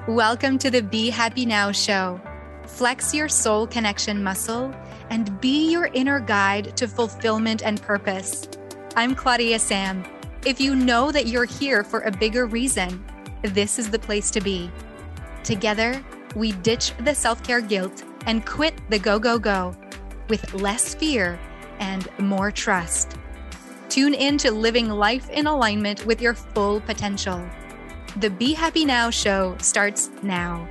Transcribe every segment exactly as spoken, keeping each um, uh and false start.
Welcome to the Be Happy Now show. Flex your soul connection muscle and be your inner guide to fulfillment and purpose. I'm Claudia Sam. If you know that you're here for a bigger reason, this is the place to be. Together, we ditch the self-care guilt and quit the go, go, go with less fear and more trust. Tune in to living life in alignment with your full potential. The Be Happy Now show starts now.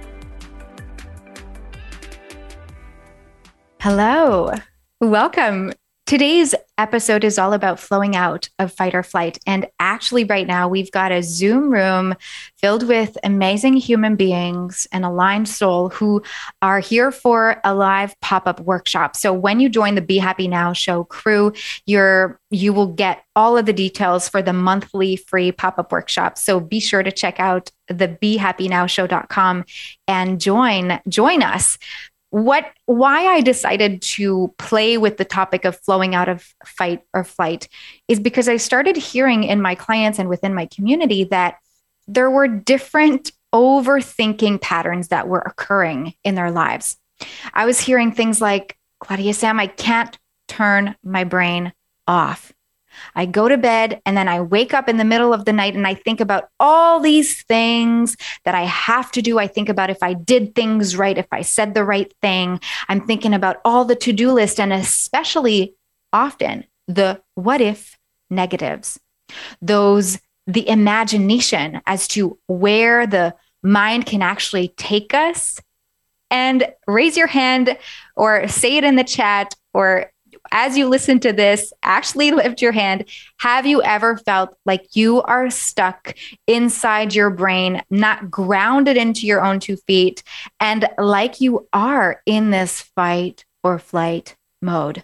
Hello, welcome. Today's episode is all about flowing out of fight or flight. And actually right now we've got a Zoom room filled with amazing human beings and aligned soul who are here for a live pop-up workshop. So when you join the Be Happy Now show crew, you're, you will get all of the details for the monthly free pop-up workshop. So be sure to check out the be happy now show dot com and join, join us. What, why I decided to play with the topic of flowing out of fight or flight is because I started hearing in my clients and within my community that there were different overthinking patterns that were occurring in their lives. I was hearing things like, Claudia Sam, I can't turn my brain off. I go to bed and then I wake up in the middle of the night and I think about all these things that I have to do. I think about if I did things right, if I said the right thing. I'm thinking about all the to-do list and especially often the what if negatives, those, the imagination as to where the mind can actually take us. And raise your hand or say it in the chat, or as you listen to this, actually lift your hand. Have you ever felt like you are stuck inside your brain, not grounded into your own two feet, and like you are in this fight or flight mode?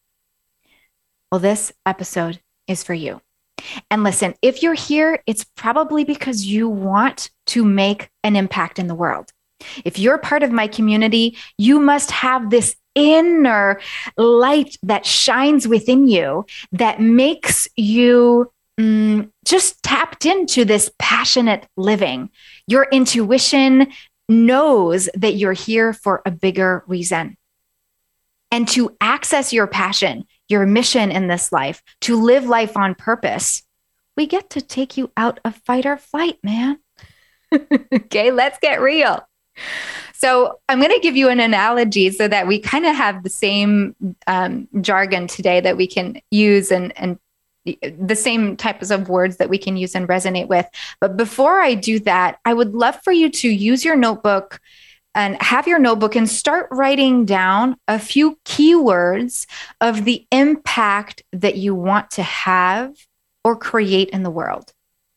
Well, this episode is for you. And listen, if you're here, it's probably because you want to make an impact in the world. If you're part of my community, you must have this inner light that shines within you that makes you mm, just tapped into this passionate living. Your intuition knows that you're here for a bigger reason. And to access your passion, your mission in this life, to live life on purpose, we get to take you out of fight or flight, man. Okay, let's get real. So I'm going to give you an analogy so that we kind of have the same um, jargon today that we can use and, and the same types of words that we can use and resonate with. But before I do that, I would love for you to use your notebook and have your notebook and start writing down a few keywords of the impact that you want to have or create in the world.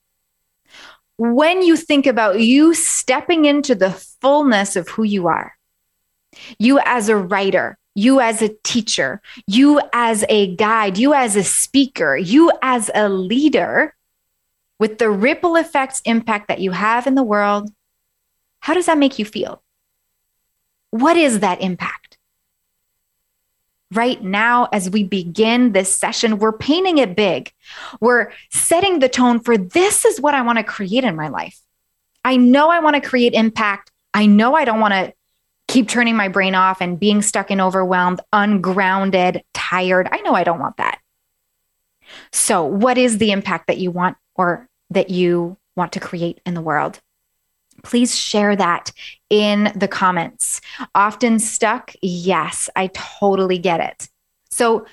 When you think about you stepping into the fullness of who you are, you as a writer, you as a teacher, you as a guide, you as a speaker, you as a leader, with the ripple effects impact that you have in the world, how does that make you feel? What is that impact? Right now, as we begin this session, we're painting it big. We're setting the tone for this is what I want to create in my life. I know I want to create impact. I know I don't want to keep turning my brain off and being stuck and overwhelmed, ungrounded, tired. I know I don't want that. So what is the impact that you want or that you want to create in the world? Please share that in the comments. Often stuck? Yes, I totally get it. So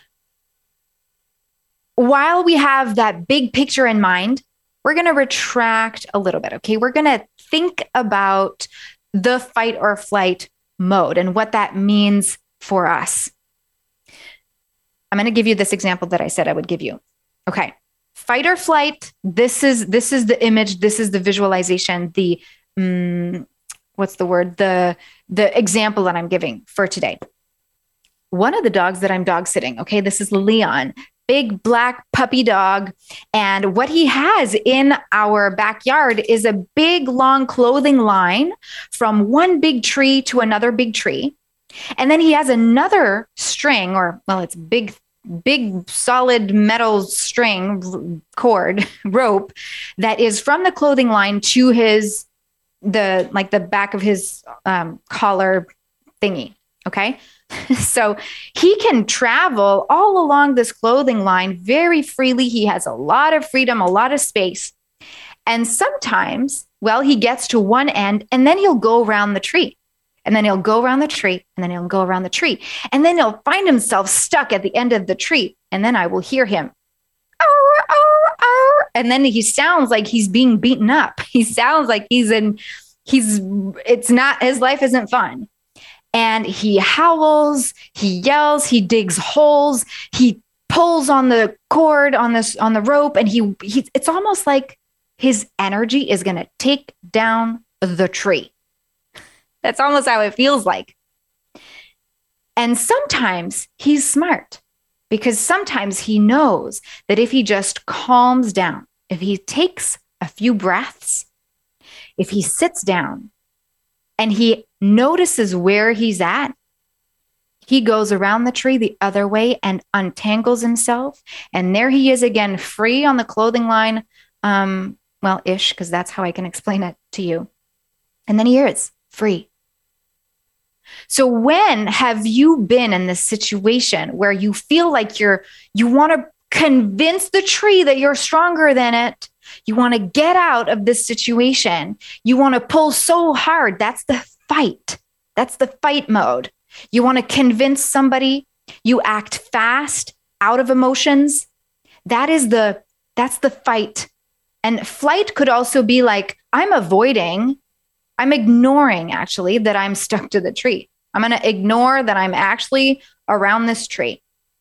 while we have that big picture in mind, we're going to retract a little bit, okay? We're going to think about the fight or flight mode and what that means for us. I'm going to give you this example that I said I would give you. Okay. Fight or flight. This is, this is the image. This is the visualization, the Mm, what's the word? The, the example that I'm giving for today. One of the dogs that I'm dog sitting, okay, this is Leon, big black puppy dog. And what he has in our backyard is a big, long clothing line from one big tree to another big tree. And then he has another string, or, well, it's big, big solid metal string cord rope that is from the clothing line to his the like the back of his um, collar thingy. Okay. So he can travel all along this clothing line very freely. He has a lot of freedom, a lot of space. And sometimes, well, he gets to one end and then he'll go around the tree. And then he'll go around the tree and then he'll go around the tree. And then he'll find himself stuck at the end of the tree. And then I will hear him. Oh, oh, oh. And then he sounds like he's being beaten up. He sounds like he's in, he's, it's not, his life isn't fun. And he howls, he yells, he digs holes, he pulls on the cord on this, on the rope. And he, he it's almost like his energy is going to take down the tree. That's almost how it feels like. And sometimes he's smart because sometimes he knows that if he just calms down, if he takes a few breaths, if he sits down and he notices where he's at, he goes around the tree the other way and untangles himself. And there he is again, free on the clothing line. Um, well, ish, because that's how I can explain it to you. And then he is free. So when have you been in this situation where you feel like you're, you want to convince the tree that you're stronger than it? You want to get out of this situation. You want to pull so hard. That's the fight. That's the fight mode. You want to convince somebody. You act fast, out of emotions. That is the, that's the fight. And flight could also be like, I'm avoiding, I'm ignoring actually that I'm stuck to the tree. I'm going to ignore that I'm actually around this tree.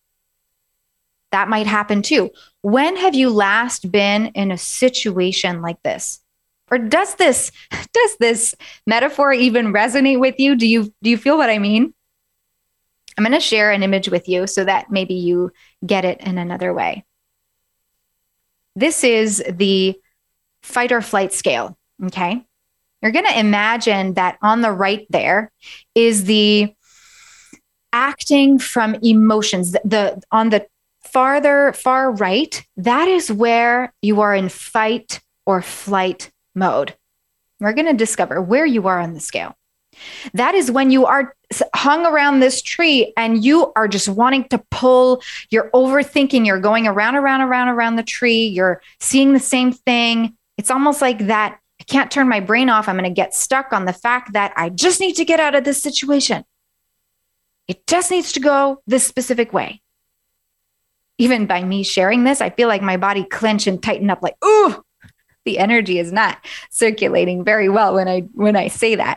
That might happen too. When have you last been in a situation like this? Or does this, does this metaphor even resonate with you? Do you, do you feel what I mean? I'm going to share an image with you so that maybe you get it in another way. This is the fight or flight scale, okay? You're going to imagine that on the right there is the acting from emotions. The, the on the farther, far right, that is where you are in fight or flight mode. We're going to discover where you are on the scale. That is when you are hung around this tree and you are just wanting to pull, you're overthinking, you're going around, around, around, around the tree. You're seeing the same thing. It's almost like that. I can't turn my brain off. I'm going to get stuck on the fact that I just need to get out of this situation. It just needs to go this specific way. Even by me sharing this, I feel like my body clench and tighten up like, ooh, the energy is not circulating very well when I, when I say that.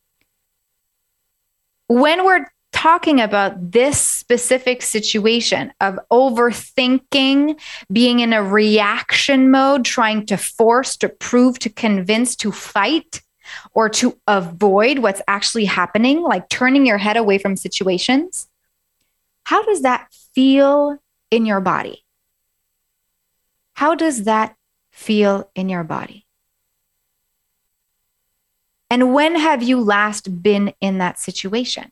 When we're talking about this specific situation of overthinking, being in a reaction mode, trying to force, to prove, to convince, to fight, or to avoid what's actually happening, like turning your head away from situations, how does that feel in your body? How does that feel in your body? And when have you last been in that situation?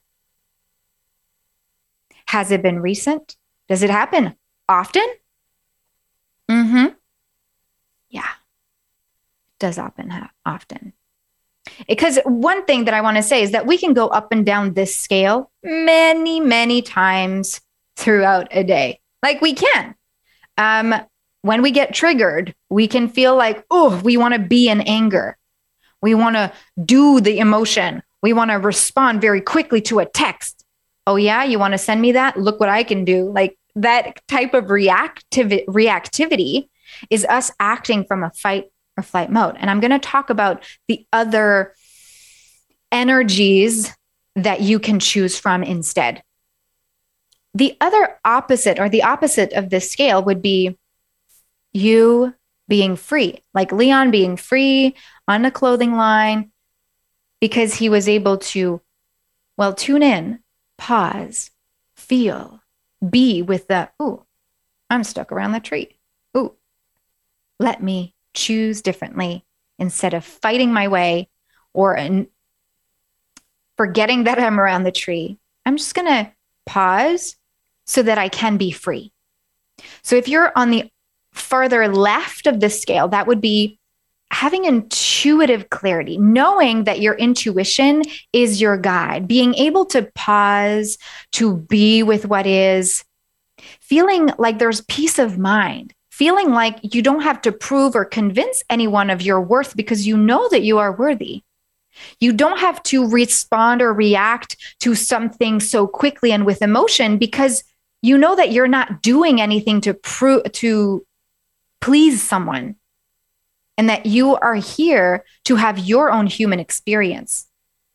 Has it been recent? Does it happen often? Mm-hmm. Yeah, it does happen ha- often. Because one thing that I want to say is that we can go up and down this scale many, many times throughout a day. Like we can. Um, when we get triggered, we can feel like, oh, we want to be in anger. We want to do the emotion. We want to respond very quickly to a text. Oh yeah, you want to send me that? Look what I can do. Like that type of reactiv- reactivity is us acting from a fight or flight mode. And I'm going to talk about the other energies that you can choose from instead. The other opposite or the opposite of this scale would be you being free, like Leon being free on the clothing line because he was able to, well, tune in, pause, feel, be with the, ooh, I'm stuck around the tree. Ooh, let me choose differently instead of fighting my way or an, forgetting that I'm around the tree. I'm just going to pause so that I can be free. So if you're on the farther left of this scale, that would be having intuitive clarity, knowing that your intuition is your guide, being able to pause, to be with what is, feeling like there's peace of mind, feeling like you don't have to prove or convince anyone of your worth because you know that you are worthy. You don't have to respond or react to something so quickly and with emotion because you know that you're not doing anything to prove to please someone, and that you are here to have your own human experience.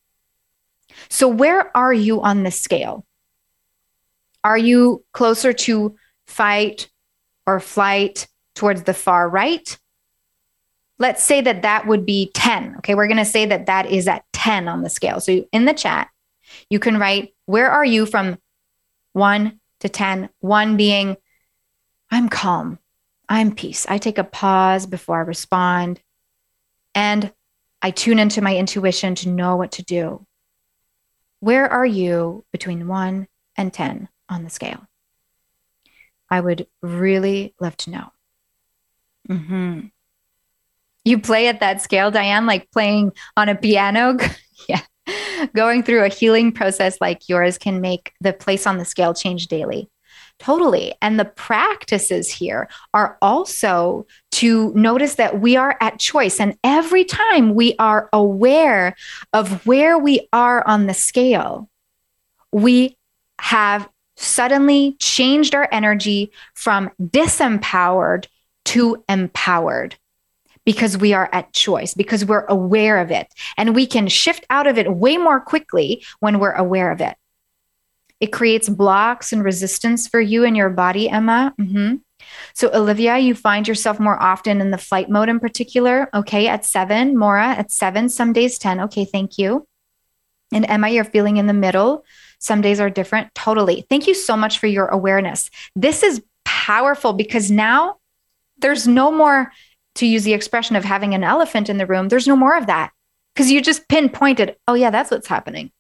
So where are you on the scale? Are you closer to fight or flight towards the far right? Let's say that that would be ten. Okay, we're going to say that that is at ten on the scale. So in the chat, you can write, where are you from one to ten? one being, I'm calm. I'm peace. I take a pause before I respond. And I tune into my intuition to know what to do. Where are you between one and ten on the scale? I would really love to know. Mm-hmm. You play at that scale, Diane, like playing on a piano? Yeah. Going through a healing process like yours can make the place on the scale change daily. Totally. And the practices here are also to notice that we are at choice. And every time we are aware of where we are on the scale, we have suddenly changed our energy from disempowered to empowered. Because we are at choice, because we're aware of it. And we can shift out of it way more quickly when we're aware of it. It creates blocks and resistance for you and your body, Emma. Mm-hmm. So Olivia, you find yourself more often in the flight mode in particular. Okay, at seven. Maura, at seven, some days ten. Okay, thank you. And Emma, you're feeling in the middle. Some days are different. Totally. Thank you so much for your awareness. This is powerful because now there's no more, to use the expression of having an elephant in the room, there's no more of that because you just pinpointed, oh yeah, that's what's happening.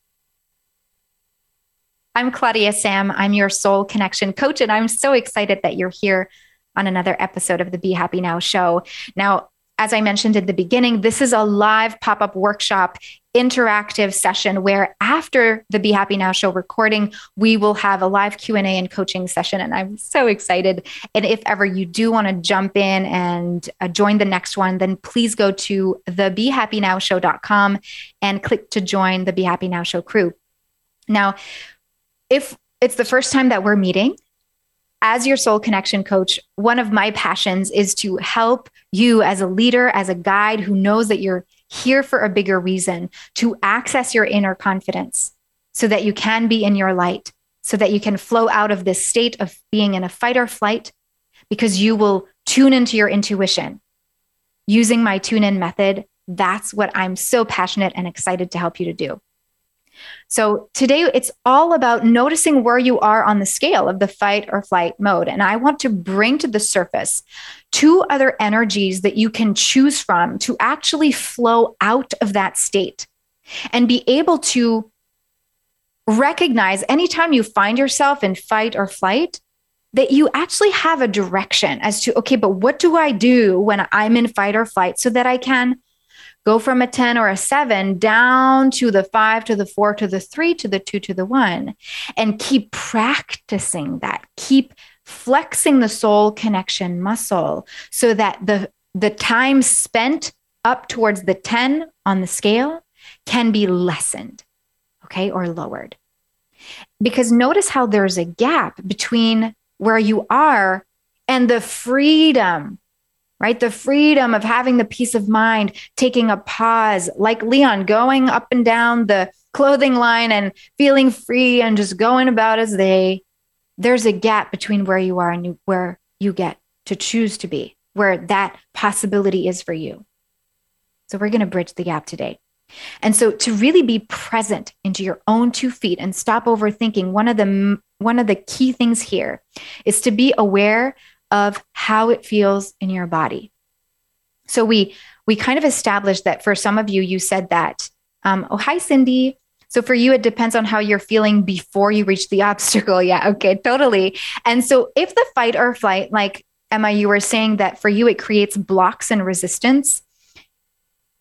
I'm Claudia Sam. I'm your soul connection coach, and I'm so excited that you're here on another episode of the Be Happy Now show. Now, as I mentioned at the beginning, this is a live pop-up workshop interactive session where after the Be Happy Now show recording, we will have a live Q and A and coaching session. And I'm so excited. And if ever you do want to jump in and uh, join the next one, then please go to the be happy now show dot com and click to join the Be Happy Now show crew. Now, if it's the first time that we're meeting, as your soul connection coach, one of my passions is to help you as a leader, as a guide who knows that you're here for a bigger reason, to access your inner confidence so that you can be in your light, so that you can flow out of this state of being in a fight or flight, because you will tune into your intuition. Using my tune in method, that's what I'm so passionate and excited to help you to do. So today it's all about noticing where you are on the scale of the fight or flight mode. And I want to bring to the surface two other energies that you can choose from to actually flow out of that state and be able to recognize anytime you find yourself in fight or flight, that you actually have a direction as to, okay, but what do I do when I'm in fight or flight so that I can go from a ten or a seven down to the five, to the four, to the three, to the two, to the one, and keep practicing that. Keep flexing the soul connection muscle so that the, the time spent up towards the ten on the scale can be lessened, okay, or lowered. Because notice how there's a gap between where you are and the freedom, right? The freedom of having the peace of mind, taking a pause, like Leon, going up and down the clothing line and feeling free and just going about as they. There's a gap between where you are and you, where you get to choose to be, where that possibility is for you. So we're going to bridge the gap today. And so to really be present into your own two feet and stop overthinking, one of the one of the key things here is to be aware of how it feels in your body. So we we kind of established that for some of you, you said that, um, oh, hi, Cindy. So for you, it depends on how you're feeling before you reach the obstacle. Yeah, okay, totally. And so if the fight or flight, like Emma, you were saying that for you, it creates blocks and resistance.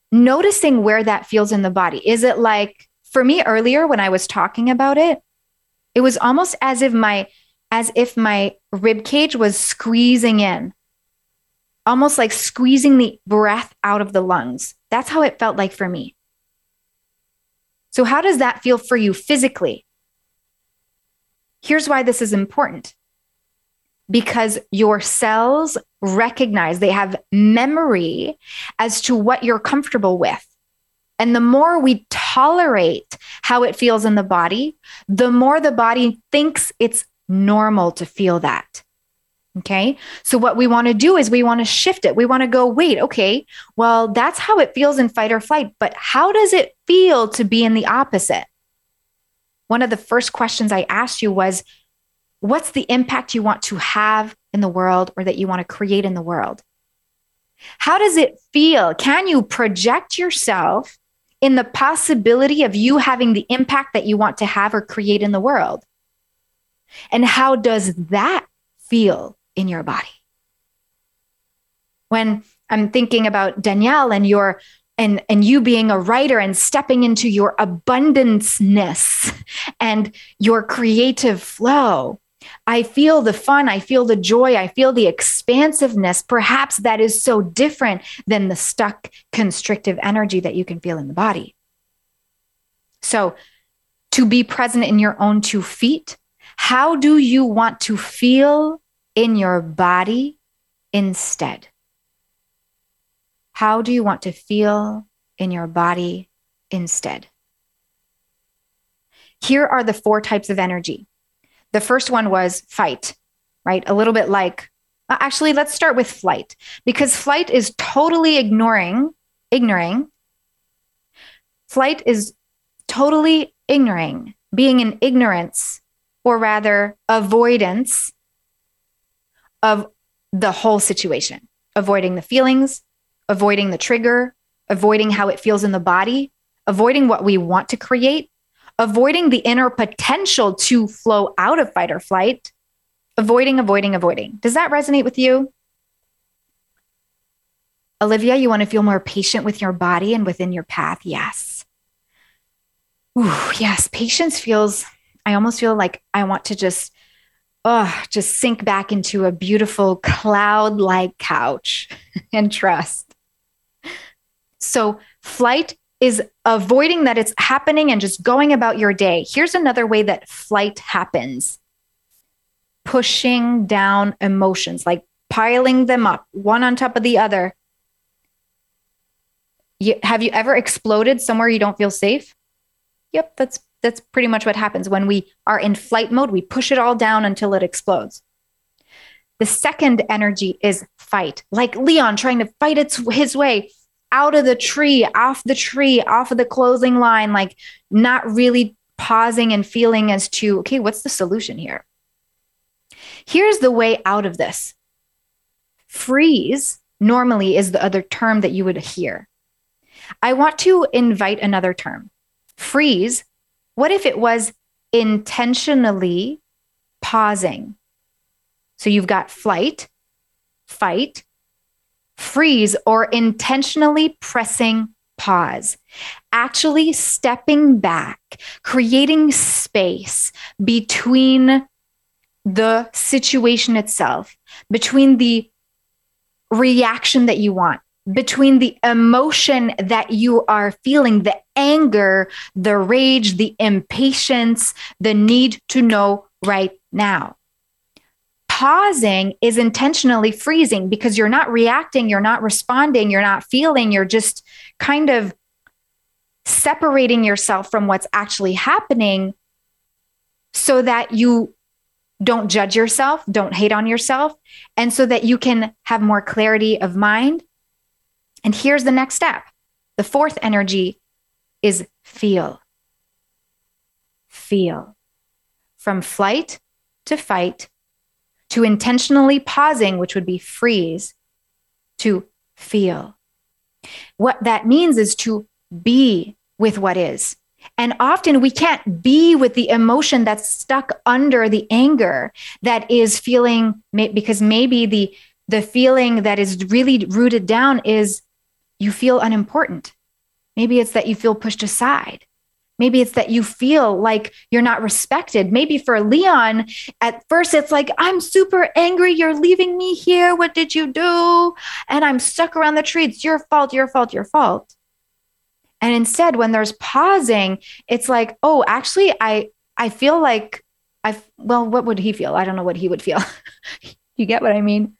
noticing where that feels in the body. Is it like, for me earlier when I was talking about it, it was almost as if my, as if my rib cage was squeezing in, almost like squeezing the breath out of the lungs. That's how it felt like for me. So how does that feel for you physically? Here's why this is important. Because your cells recognize, they have memory as to what you're comfortable with. And the more we tolerate how it feels in the body, the more the body thinks it's normal to feel that. Okay. So what we want to do is we want to shift it. We want to go, wait, okay, well, that's how it feels in fight or flight, but how does it feel to be in the opposite? One of the first questions I asked you was, what's the impact you want to have in the world or that you want to create in the world? How does it feel? Can you project yourself in the possibility of you having the impact that you want to have or create in the world? And how does that feel in your body? When I'm thinking about Danielle and your and and you being a writer and stepping into your abundanceness and your creative flow, I feel the fun, I feel the joy, I feel the expansiveness. Perhaps that is so different than the stuck, constrictive energy that you can feel in the body. So, to be present in your own two feet, how do you want to feel in your body instead? How do you want to feel in your body instead? Here are the four types of energy. The first one was fight, right? A little bit like, actually, let's start with flight, because flight is totally ignoring, ignoring. Flight is totally ignoring, being in ignorance, or rather avoidance of the whole situation, avoiding the feelings, avoiding the trigger, avoiding how it feels in the body, avoiding what we want to create, avoiding the inner potential to flow out of fight or flight, avoiding, avoiding, avoiding. Does that resonate with you? Olivia, you want to feel more patient with your body and within your path? Yes. Ooh, yes, patience feels, I almost feel like I want to just, oh, just sink back into a beautiful cloud-like couch and trust. So flight is avoiding that it's happening and just going about your day. Here's another way that flight happens. Pushing down emotions, like piling them up, one on top of the other. You, have you ever exploded somewhere you don't feel safe? Yep, that's that's pretty much what happens. When we are in flight mode, we push it all down until it explodes. The second energy is fight, like Leon trying to fight its, his way out of the tree, off the tree, off of the closing line, like not really pausing and feeling as to, okay, what's the solution here? Here's the way out of this. Freeze normally is the other term that you would hear. I want to invite another term. Freeze. What if it was intentionally pausing? So you've got flight, fight, freeze, or intentionally pressing pause, actually stepping back, creating space between the situation itself, between the reaction that you want, between the emotion that you are feeling, the anger, the rage, the impatience, the need to know right now. Pausing is intentionally freezing because you're not reacting, you're not responding, you're not feeling, you're just kind of separating yourself from what's actually happening so that you don't judge yourself, don't hate on yourself, and so that you can have more clarity of mind. And here's the next step. The fourth energy is feel. Feel. From flight to fight, to intentionally pausing, which would be freeze, to feel. What that means is to be with what is. And often we can't be with the emotion that's stuck under the anger that is feeling, because maybe the, the feeling that is really rooted down is you feel unimportant. Maybe it's that you feel pushed aside. Maybe it's that you feel like you're not respected. Maybe for Leon, at first it's like, I'm super angry. You're leaving me here. What did you do? And I'm stuck around the tree. It's your fault, your fault, your fault. And instead, when there's pausing, it's like, oh, actually, I, I feel like I, well, what would he feel? I don't know what he would feel. You get what I mean?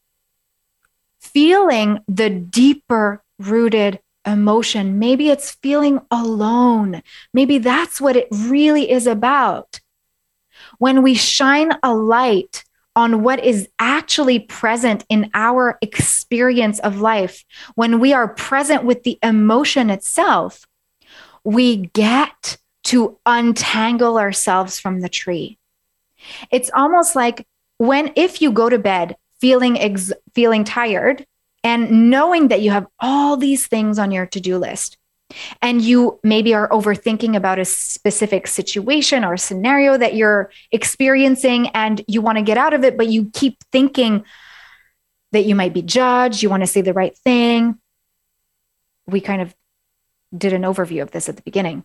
Feeling the deeper rooted emotion. Maybe it's feeling alone. Maybe that's what it really is about. When we shine a light on what is actually present in our experience of life, when we are present with the emotion itself, we get to untangle ourselves from the tree. It's almost like when, if you go to bed feeling ex- feeling tired, and knowing that you have all these things on your to-do list, and you maybe are overthinking about a specific situation or scenario that you're experiencing, and you want to get out of it, but you keep thinking that you might be judged, you want to say the right thing. We kind of did an overview of this at the beginning.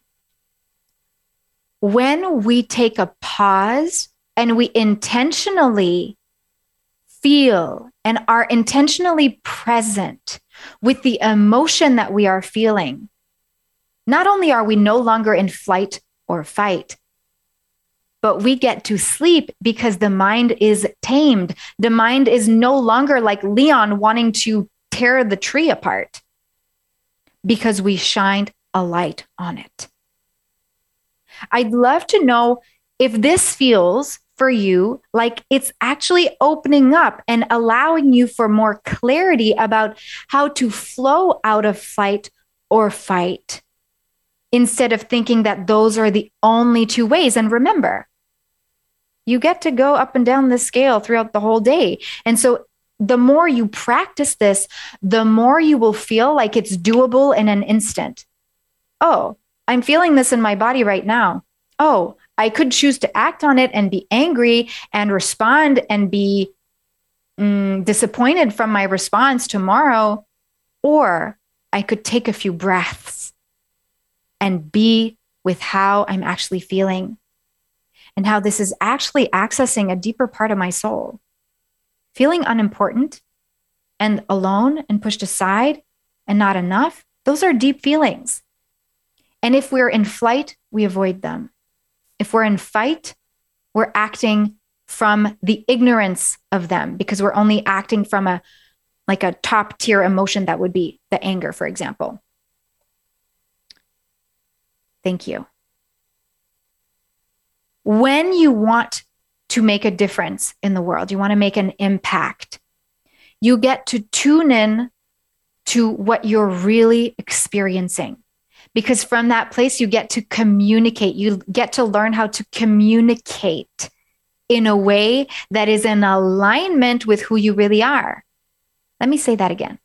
When we take a pause and we intentionally feel and are intentionally present with the emotion that we are feeling, not only are we no longer in flight or fight, but we get to sleep because the mind is tamed. The mind is no longer like Leon wanting to tear the tree apart because we shined a light on it. I'd love to know if this feels for you like it's actually opening up and allowing you for more clarity about how to flow out of flight or fight, instead of thinking that those are the only two ways. And remember, you get to go up and down the scale throughout the whole day. And so the more you practice this, the more you will feel like it's doable in an instant. Oh, I'm feeling this in my body right now. Oh, I could choose to act on it and be angry and respond and be mm, disappointed from my response tomorrow. Or I could take a few breaths and be with how I'm actually feeling and how this is actually accessing a deeper part of my soul. Feeling unimportant and alone and pushed aside and not enough, those are deep feelings. And if we're in flight, we avoid them. If we're in fight, we're acting from the ignorance of them because we're only acting from a like a top tier emotion that would be the anger, for example. Thank you. When you want to make a difference in the world, you want to make an impact, you get to tune in to what you're really experiencing. Because from that place, you get to communicate. You get to learn how to communicate in a way that is in alignment with who you really are. Let me say that again.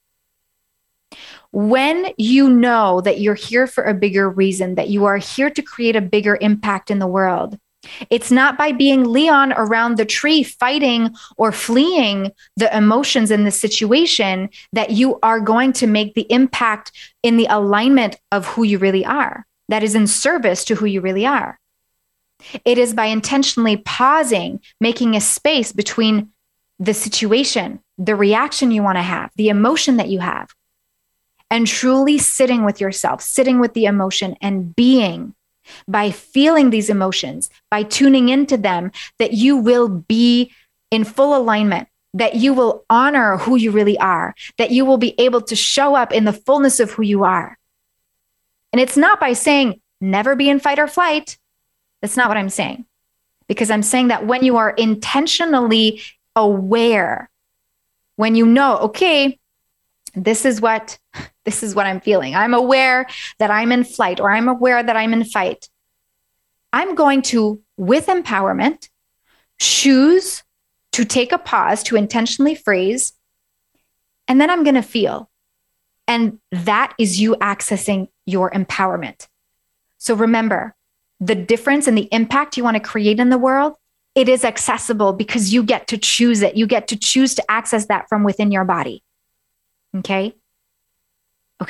When you know that you're here for a bigger reason, that you are here to create a bigger impact in the world, it's not by being Leon around the tree fighting or fleeing the emotions in the situation that you are going to make the impact in the alignment of who you really are, that is in service to who you really are. It is by intentionally pausing, making a space between the situation, the reaction you want to have, the emotion that you have, and truly sitting with yourself, sitting with the emotion and being. By feeling these emotions, by tuning into them, that you will be in full alignment, that you will honor who you really are, that you will be able to show up in the fullness of who you are. And it's not by saying, never be in fight or flight. That's not what I'm saying. Because I'm saying that when you are intentionally aware, when you know, okay, this is what this is what I'm feeling. I'm aware that I'm in flight, or I'm aware that I'm in fight. I'm going to, with empowerment, choose to take a pause, to intentionally freeze, and then I'm going to feel. And that is you accessing your empowerment. So remember, the difference and the impact you want to create in the world, it is accessible because you get to choose it. You get to choose to access that from within your body. Okay? Okay. I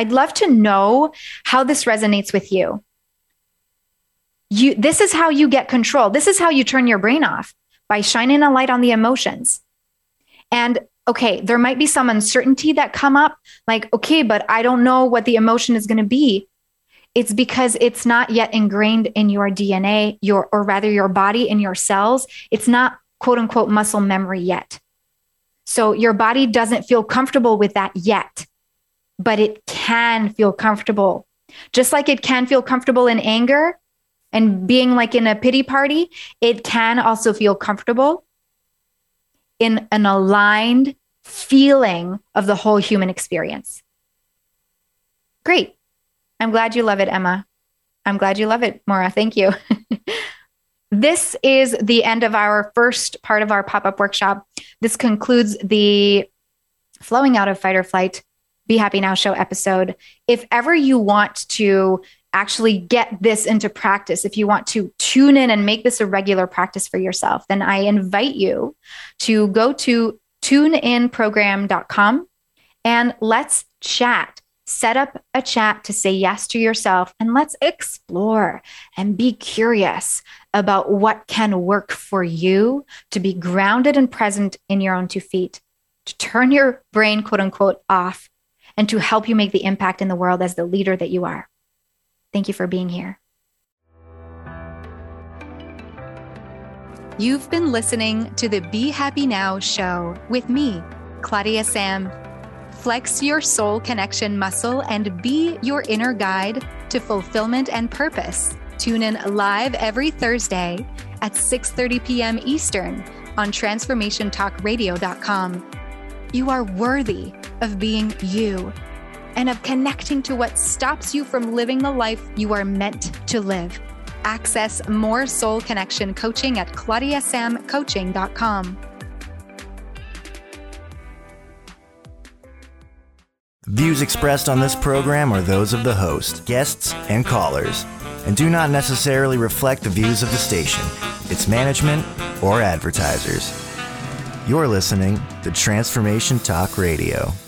I'd love to know how this resonates with you. You, this is how you get control. This is how you turn your brain off, by shining a light on the emotions. And okay, there might be some uncertainty that come up, like, okay, but I don't know what the emotion is going to be. It's because it's not yet ingrained in your D N A, your, or rather your body and your cells. It's not quote unquote muscle memory yet. So your body doesn't feel comfortable with that yet, but it can feel comfortable. Just like it can feel comfortable in anger and being like in a pity party, it can also feel comfortable in an aligned feeling of the whole human experience. Great. I'm glad you love it, Emma. I'm glad you love it, Maura. Thank you. This is the end of our first part of our pop-up workshop. This concludes the Flowing Out of Fight or Flight Be Happy Now show episode. If ever you want to actually get this into practice, if you want to tune in and make this a regular practice for yourself, then I invite you to go to tune in program dot com and let's chat. Set up a chat to say yes to yourself, and let's explore and be curious about what can work for you to be grounded and present in your own two feet, to turn your brain, quote unquote, off, and to help you make the impact in the world as the leader that you are. Thank you for being here. You've been listening to the Be Happy Now show with me, Claudia Sam. Flex your soul connection muscle and be your inner guide to fulfillment and purpose. Tune in live every Thursday at six thirty p.m. Eastern on transformation talk radio dot com. You are worthy of being you and of connecting to what stops you from living the life you are meant to live. Access more soul connection coaching at claudia sam coaching dot com. Views expressed on this program are those of the host, guests, and callers, and do not necessarily reflect the views of the station, its management, or advertisers. You're listening to Transformation Talk Radio.